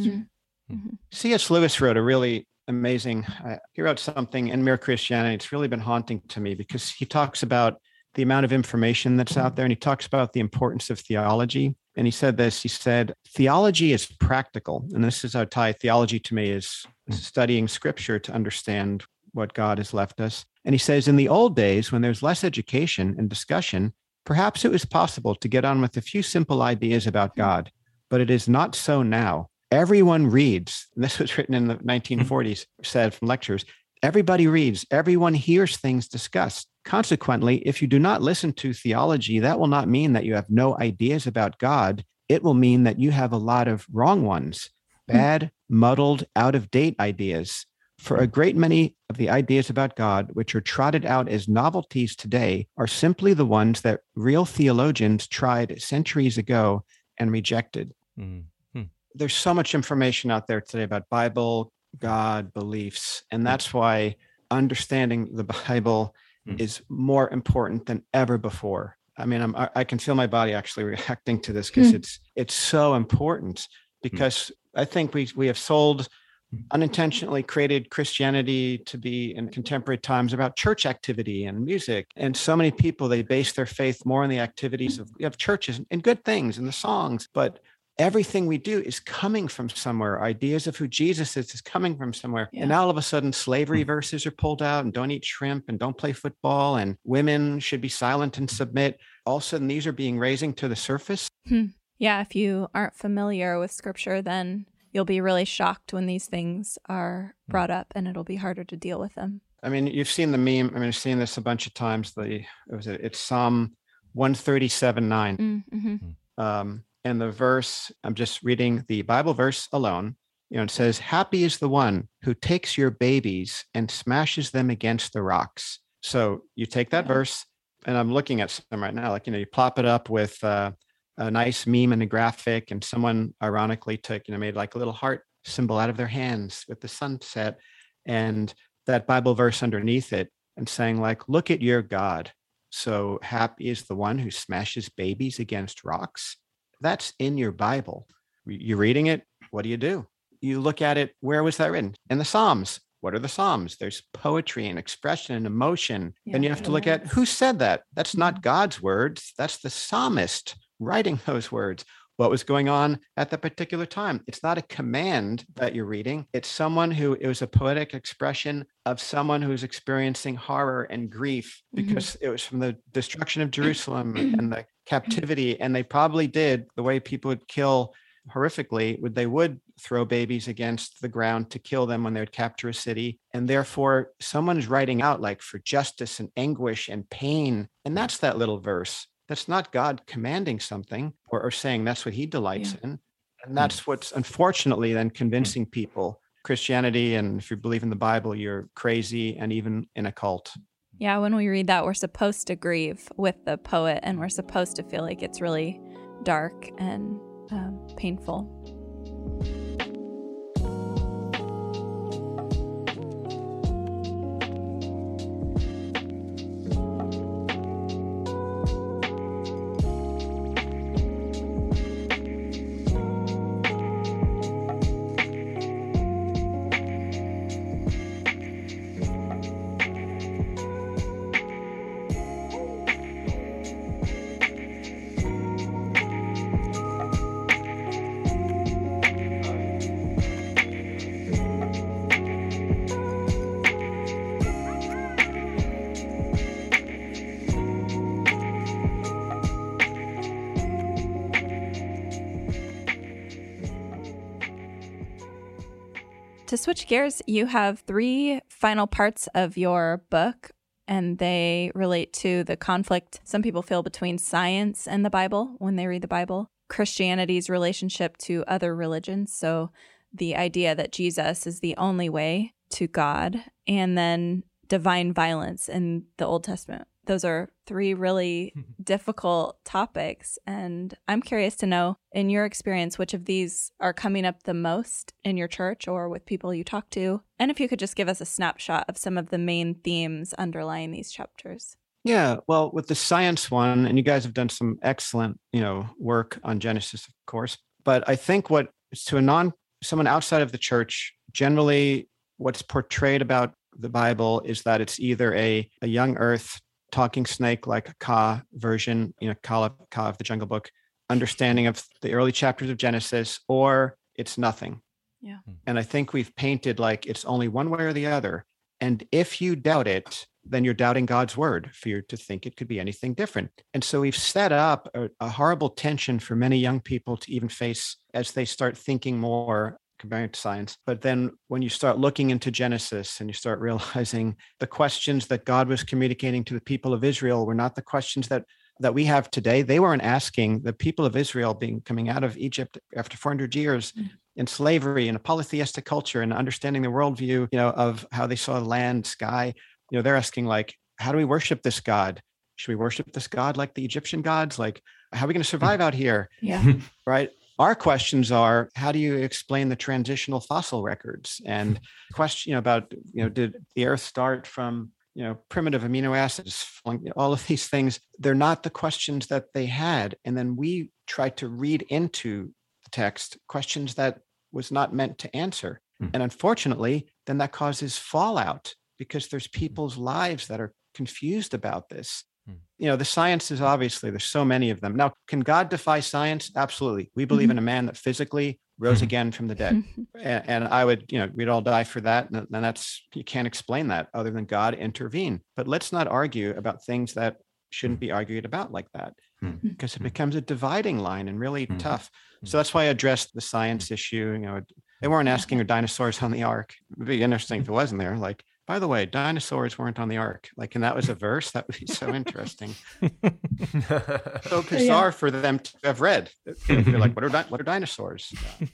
C.S. Lewis wrote a really amazing, he wrote something in Mere Christianity. It's really been haunting to me, because he talks about the amount of information that's out there, and he talks about the importance of theology. And he said this, he said, theology is practical. And this is how theology to me is studying scripture to understand what God has left us. And he says, in the old days, when there's less education and discussion, perhaps it was possible to get on with a few simple ideas about God, but it is not so now. Everyone reads, and this was written in the 1940s, said from lectures, everybody reads, everyone hears things discussed. Consequently, if you do not listen to theology, that will not mean that you have no ideas about God. It will mean that you have a lot of wrong ones, bad, muddled, out-of-date ideas. For a great many of the ideas about God, which are trotted out as novelties today, are simply the ones that real theologians tried centuries ago and rejected. There's so much information out there today about Bible, God, beliefs, and that's why understanding the Bible is more important than ever before. I mean, I can feel my body actually reacting to this, because it's so important, because I think we have unintentionally created Christianity to be in contemporary times about church activity and music. And so many people, they base their faith more on the activities of churches and good things and the songs. But everything we do is coming from somewhere. Ideas of who Jesus is coming from somewhere. And now all of a sudden, slavery verses are pulled out, and don't eat shrimp and don't play football, and women should be silent and submit. All of a sudden, these are being raising to the surface. Yeah, if you aren't familiar with scripture, then you'll be really shocked when these things are brought up, and it'll be harder to deal with them. I mean, you've seen the meme. I mean, I've seen this a bunch of times. It's Psalm 137:9. And the verse, I'm just reading the Bible verse alone. It says, happy is the one who takes your babies and smashes them against the rocks. So you take that verse, and I'm looking at some right now, you plop it up with a nice meme and a graphic, and someone ironically made like a little heart symbol out of their hands with the sunset, and that Bible verse underneath it, and saying look at your God. So happy is the one who smashes babies against rocks. That's in your Bible. You're reading it. What do? You look at it. Where was that written? In the Psalms. What are the Psalms? There's poetry and expression and emotion. Then you have to look at who said that. That's not God's words. That's the psalmist writing those words. What was going on at that particular time? It's not a command that you're reading. It's it was a poetic expression of someone who's experiencing horror and grief, because it was from the destruction of Jerusalem and the captivity. And they probably did the way people would kill horrifically. They would throw babies against the ground to kill them when they would capture a city. And therefore, someone's writing out for justice and anguish and pain. And that's that little verse. That's not God commanding something or saying that's what he delights in. And that's what's unfortunately then convincing people Christianity, and if you believe in the Bible, you're crazy and even in a cult. Yeah, when we read that, we're supposed to grieve with the poet, and we're supposed to feel like it's really dark and painful. To switch gears, you have 3 final parts of your book and they relate to the conflict some people feel between science and the Bible when they read the Bible, Christianity's relationship to other religions, so the idea that Jesus is the only way to God, and then divine violence in the Old Testament. Those are three really difficult topics, and I'm curious to know, in your experience, which of these are coming up the most in your church or with people you talk to, and if you could just give us a snapshot of some of the main themes underlying these chapters. Yeah, well, with the science one, and you guys have done some excellent, work on Genesis, of course, but I think what to someone outside of the church, generally what's portrayed about the Bible is that it's either a young earth talking snake like a Ka version, Ka of the Jungle Book, understanding of the early chapters of Genesis, or it's nothing. Yeah. And I think we've painted like it's only one way or the other. And if you doubt it, then you're doubting God's word for you to think it could be anything different. And so we've set up a horrible tension for many young people to even face as they start thinking more comparing to science. But then when you start looking into Genesis and you start realizing the questions that God was communicating to the people of Israel were not the questions that we have today. They weren't asking. The people of Israel coming out of Egypt after 400 years in slavery and a polytheistic culture and understanding the worldview, of how they saw land, sky. They're asking like, how do we worship this God? Should we worship this God like the Egyptian gods? Like, how are we going to survive out here? Yeah. Right. Our questions are, how do you explain the transitional fossil records? And question about, did the earth start from, primitive amino acids? All of these things, they're not the questions that they had. And then we try to read into the text questions that was not meant to answer. And unfortunately, then that causes fallout because there's people's lives that are confused about this. The science is obviously, there's so many of them. Now, can God defy science? Absolutely. We believe in a man that physically rose again from the dead. And I would, we'd all die for that. And that's, you can't explain that other than God intervene. But let's not argue about things that shouldn't be argued about like that, because it becomes a dividing line and really tough. So that's why I addressed the science issue. They weren't asking are dinosaurs on the ark. It would be interesting if it wasn't there. Like, by the way, dinosaurs weren't on the ark. Like, and that was a verse. That would be so interesting. So bizarre for them to have read. They're like, what are dinosaurs?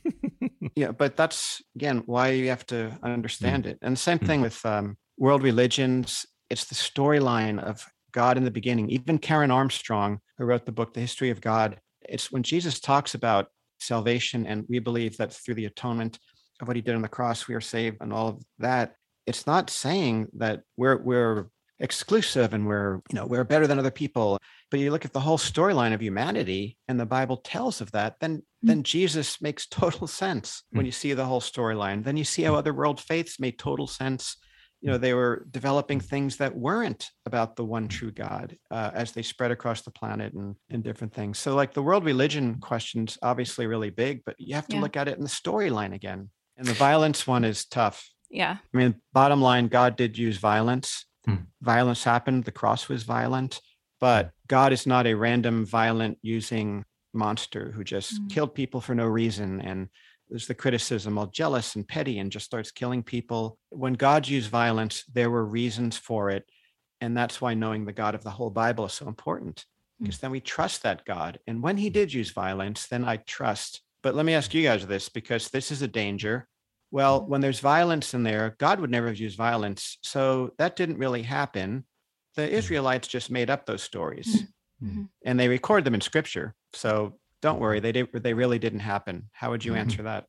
But that's, again, why you have to understand it. And the same thing with world religions. It's the storyline of God in the beginning. Even Karen Armstrong, who wrote the book, The History of God, it's when Jesus talks about salvation, and we believe that through the atonement of what he did on the cross, we are saved and all of that. It's not saying that we're exclusive and we're better than other people. But you look at the whole storyline of humanity, and the Bible tells of that, then Jesus makes total sense when you see the whole storyline. Then you see how other world faiths made total sense. They were developing things that weren't about the one true God as they spread across the planet and different things. So like the world religion question's obviously really big, but you have to look at it in the storyline again. And the violence one is tough. Yeah. I mean, bottom line, God did use violence. Violence happened. The cross was violent, but God is not a random violent using monster who just killed people for no reason. And there's the criticism, all jealous and petty and just starts killing people. When God used violence, there were reasons for it. And that's why knowing the God of the whole Bible is so important, because then we trust that God. And when he did use violence, then I trust. But let me ask you guys this, because this is a danger. Well, when there's violence in there, God would never have used violence. So that didn't really happen. The Israelites just made up those stories and they record them in scripture. So don't worry, they really didn't happen. How would you answer that?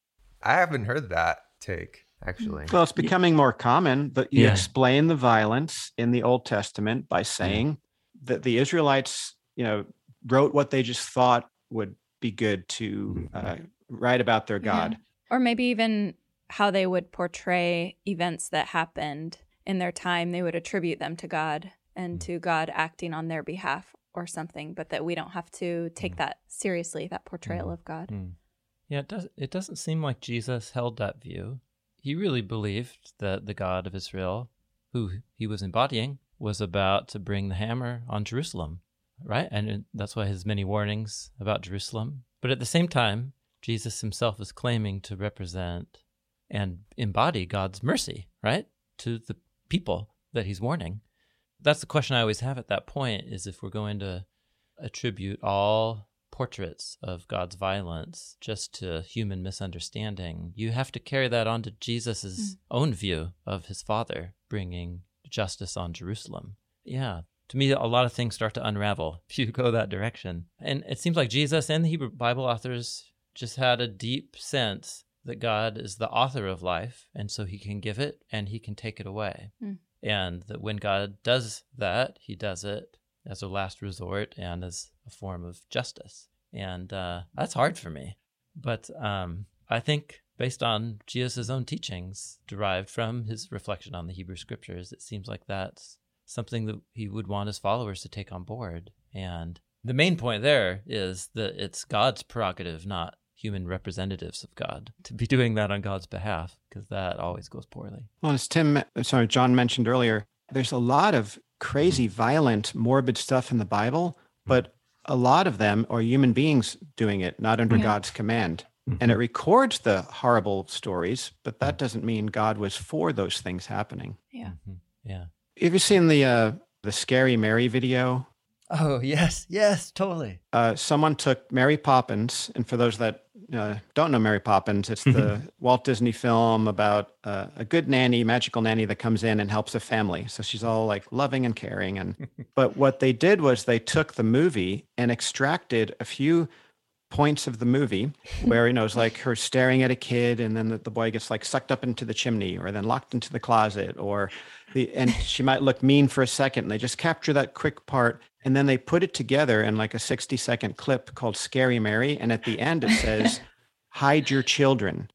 I haven't heard that take, actually. Well, it's becoming more common, but you explain the violence in the Old Testament by saying that the Israelites, wrote what they just thought would be good to write about their God. Or maybe even how they would portray events that happened in their time. They would attribute them to God and to God acting on their behalf or something, but that we don't have to take that seriously, that portrayal of God. Yeah, it doesn't seem like Jesus held that view. He really believed that the God of Israel, who he was embodying, was about to bring the hammer on Jerusalem, right? And that's why his many warnings about Jerusalem. But at the same time, Jesus himself is claiming to represent and embody God's mercy, right, to the people that he's warning. that's the question I always have at that point, is if we're going to attribute all portraits of God's violence just to human misunderstanding, you have to carry that on to Jesus's own view of his Father bringing justice on Jerusalem. Yeah. To me, a lot of things start to unravel if you go that direction. And it seems like Jesus and the Hebrew Bible authors just had a deep sense that God is the author of life, and so he can give it and he can take it away. And that when God does that, he does it as a last resort and as a form of justice. And that's hard for me. But I think based on Jesus' own teachings derived from his reflection on the Hebrew Scriptures, it seems like that's something that he would want his followers to take on board. And the main point there is that it's God's prerogative, not human representatives of God, to be doing that on God's behalf, because that always goes poorly. Well, as John mentioned earlier, there's a lot of crazy, violent, morbid stuff in the Bible, but a lot of them are human beings doing it, not under God's command. And it records the horrible stories, but that doesn't mean God was for those things happening. Yeah. Yeah. Have you seen the Scary Mary video? Oh, yes, totally. Someone took Mary Poppins, and for those that don't know Mary Poppins, it's the Walt Disney film about a good nanny, magical nanny that comes in and helps a family. So she's all like loving and caring. But what they did was they took the movie and extracted a few points of the movie where, it's like her staring at a kid, and then the boy gets like sucked up into the chimney, or then locked into the closet, and she might look mean for a second. And they just capture that quick part, and then they put it together in like a 60-second clip called Scary Mary. And at the end it says, "Hide your children."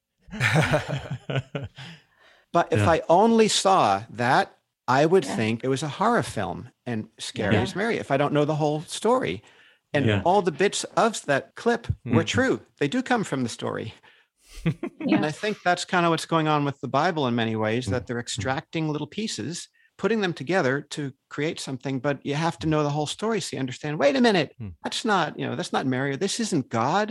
But if I only saw that, I would think it was a horror film and Scary as Mary, if I don't know the whole story. And all the bits of that clip were true. They do come from the story. And I think that's kind of what's going on with the Bible in many ways, that they're extracting little pieces, putting them together to create something, but you have to know the whole story so you understand, wait a minute, that's not Mary. This isn't God.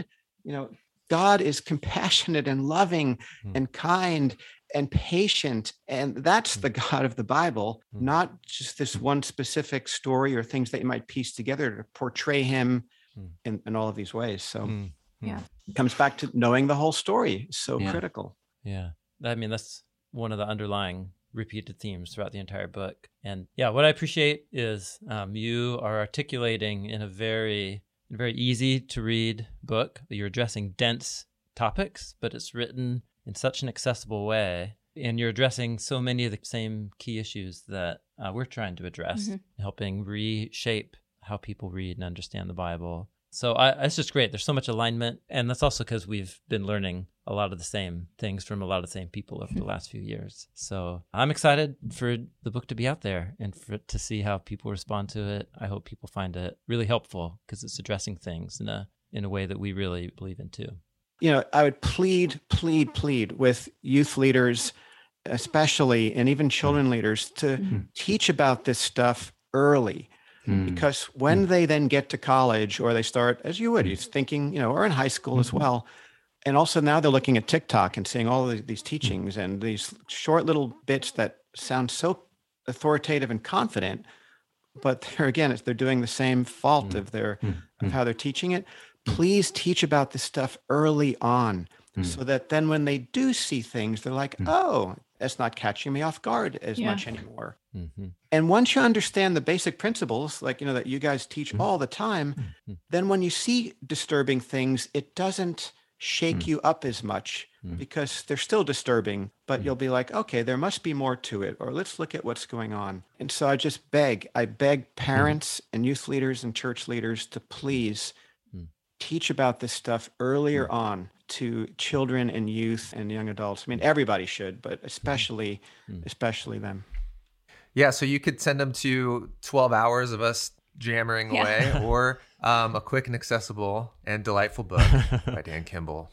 God is compassionate and loving and kind and patient. And that's the God of the Bible, not just this one specific story or things that you might piece together to portray him in all of these ways. So it comes back to knowing the whole story. So critical. Yeah. I mean, that's one of the underlying repeated themes throughout the entire book. And what I appreciate is you are articulating in a very easy to read book. You're addressing dense topics, but it's written in such an accessible way. And you're addressing so many of the same key issues that we're trying to address, helping reshape how people read and understand the Bible. So it's just great. There's so much alignment. And that's also because we've been learning a lot of the same things from a lot of the same people over the last few years. So I'm excited for the book to be out there and to see how people respond to it. I hope people find it really helpful because it's addressing things in a way that we really believe in too. I would plead with youth leaders, especially, and even children leaders, to teach about this stuff early. Because when they then get to college, or they start, as you would, you're thinking, or in high school as well. And also now they're looking at TikTok and seeing all of these teachings and these short little bits that sound so authoritative and confident, but they're doing the same fault of how they're teaching it. Please teach about this stuff early on, so that then when they do see things, they're like, oh, that's not catching me off guard as much anymore. And once you understand the basic principles, like, that you guys teach all the time, then when you see disturbing things, it doesn't shake you up as much because they're still disturbing, but you'll be like, okay, there must be more to it, or let's look at what's going on. And so I beg parents and youth leaders and church leaders to please teach about this stuff earlier on to children and youth and young adults. I mean, everybody should, but especially them. Yeah, so you could send them to 12 hours of us jammering away, or a quick and accessible and delightful book by Dan Kimball.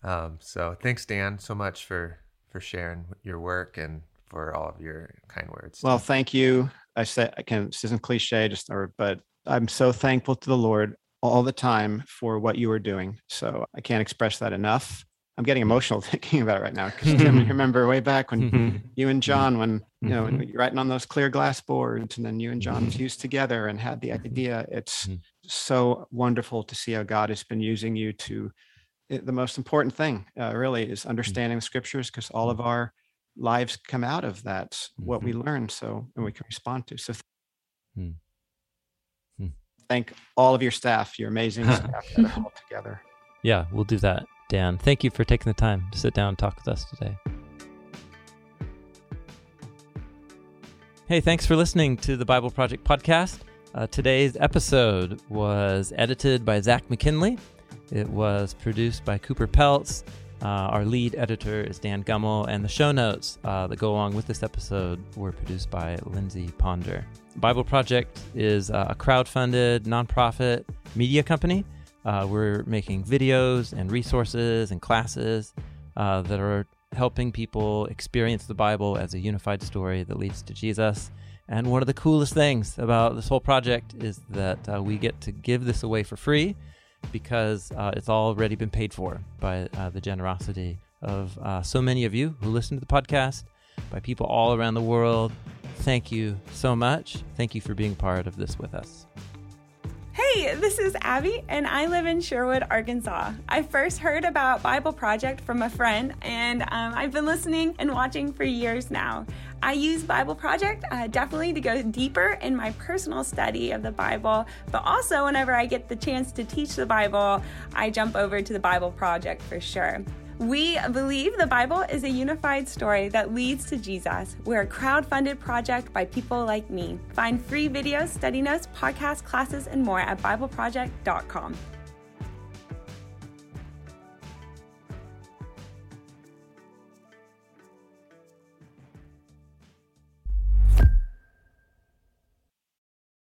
So thanks, Dan, so much for sharing your work and for all of your kind words. Well, thank you. This isn't cliche, but I'm so thankful to the Lord all the time for what you are doing. So I can't express that enough. I'm getting emotional thinking about it right now, because I remember way back when you and John, when you're writing on those clear glass boards, and then you and John fused together and had the idea. It's so wonderful to see how God has been using you to. The most important thing really is understanding the scriptures, because all of our lives come out of that, what we learn, and we can respond to. So thank all of your staff, your amazing staff that are all together. Yeah, we'll do that, Dan. Thank you for taking the time to sit down and talk with us today. Hey, thanks for listening to the Bible Project podcast. Today's episode was edited by Zach McKinley. It was produced by Cooper Peltz. Our lead editor is Dan Gummel, and the show notes that go along with this episode were produced by Lindsay Ponder. Bible Project is a crowd-funded, nonprofit media company. We're making videos and resources and classes that are helping people experience the Bible as a unified story that leads to Jesus. And one of the coolest things about this whole project is that we get to give this away for free, because it's already been paid for by the generosity of so many of you who listen to the podcast, by people all around the world. Thank you so much. Thank you for being part of this with us. Hey, this is Abby, and I live in Sherwood, Arkansas. I first heard about Bible Project from a friend, and I've been listening and watching for years now. I use Bible Project definitely to go deeper in my personal study of the Bible, but also whenever I get the chance to teach the Bible, I jump over to the Bible Project for sure. We believe the Bible is a unified story that leads to Jesus. We're a crowd-funded project by people like me. Find free videos, study notes, podcasts, classes, and more at BibleProject.com.